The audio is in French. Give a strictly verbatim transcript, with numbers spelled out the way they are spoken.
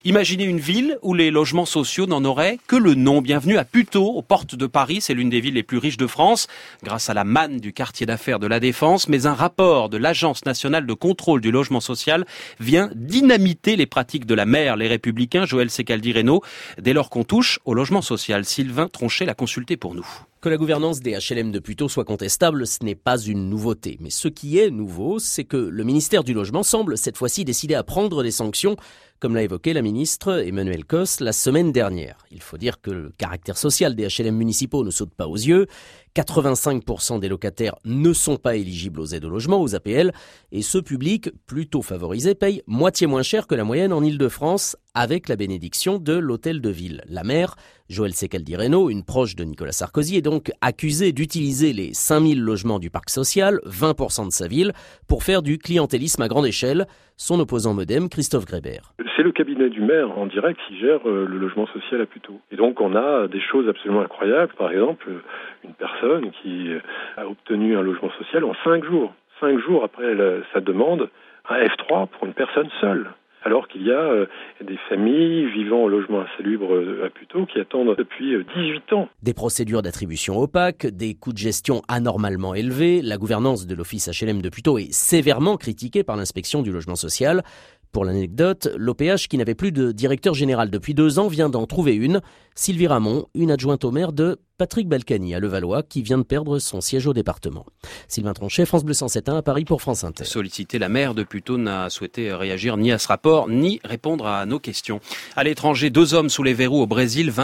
Imaginez une ville où les logements sociaux n'en auraient que le nom. Bienvenue à Puteaux, aux portes de Paris. C'est l'une des villes les plus riches de France, grâce à la manne du quartier d'affaires de la Défense. Mais un rapport de l'Agence nationale de contrôle du logement social vient dynamiter les pratiques de la maire, les Républicains, Joël Secaldi-Reynaud. Dès lors qu'on touche au logement social, Sylvain Tronchet l'a consulté pour nous. Que la gouvernance des H L M de Puteaux soit contestable, ce n'est pas une nouveauté. Mais ce qui est nouveau, c'est que le ministère du Logement semble cette fois-ci décider à prendre des sanctions, comme l'a évoqué la ministre Emmanuelle Cos la semaine dernière. Il faut dire que le caractère social des H L M municipaux ne saute pas aux yeux. quatre-vingt-cinq pour cent des locataires ne sont pas éligibles aux aides au logement, aux A P L, et ce public, plutôt favorisé, paye moitié moins cher que la moyenne en Île-de-France, avec la bénédiction de l'hôtel de ville. La maire, Joël Secaldi-Reynaud, une proche de Nicolas Sarkozy, est donc accusée d'utiliser les cinq mille logements du parc social, vingt pour cent de sa ville, pour faire du clientélisme à grande échelle. Son opposant modem, Christophe Grébert. C'est le cabinet du maire en direct qui gère le logement social à Puteaux. Et donc on a des choses absolument incroyables. Par exemple, une personne qui a obtenu un logement social en cinq jours. Cinq jours après sa demande, un F trois pour une personne seule. Alors qu'il y a des familles vivant en logement insalubre à Puteaux qui attendent depuis dix-huit ans. Des procédures d'attribution opaques, des coûts de gestion anormalement élevés. La gouvernance de l'office H L M de Puteaux est sévèrement critiquée par l'inspection du logement social. Pour l'anecdote, l'O P H, qui n'avait plus de directeur général depuis deux ans, vient d'en trouver une. Sylvie Ramon, une adjointe au maire de Patrick Balkany à Levallois, qui vient de perdre son siège au département. Sylvain Tronchet, France Bleu cent sept point un à Paris pour France Inter. Sollicité, la maire de Puteaux n'a souhaité réagir ni à ce rapport, ni répondre à nos questions. À l'étranger, deux hommes sous les verrous au Brésil.